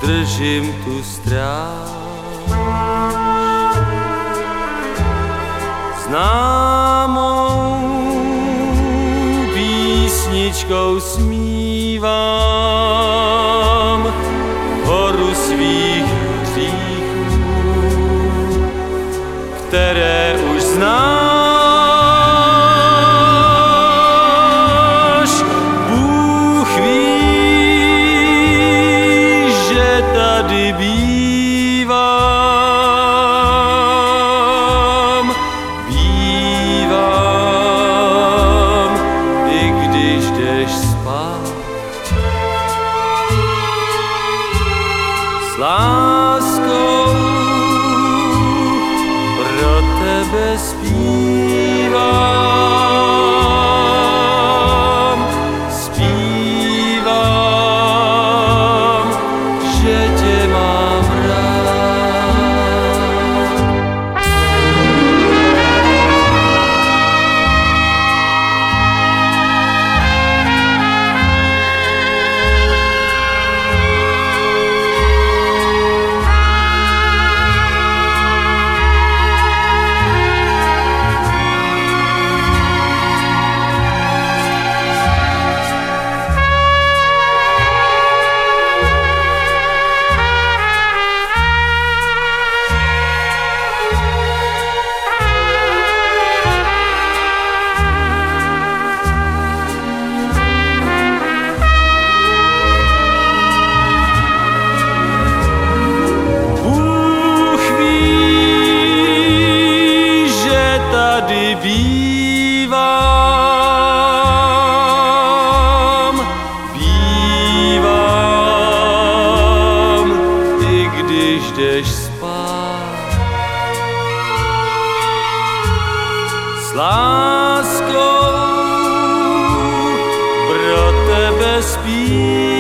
držím tu stráž. Známou písničkou smívám horu svých hříchů, které už znáš. Bůh ví, že tady bývám, i když jdeš spát. S láskou pro tebe zpívám, že tě mám rád. Bývám, i když jdeš spát. S láskou pro tebe zpívám.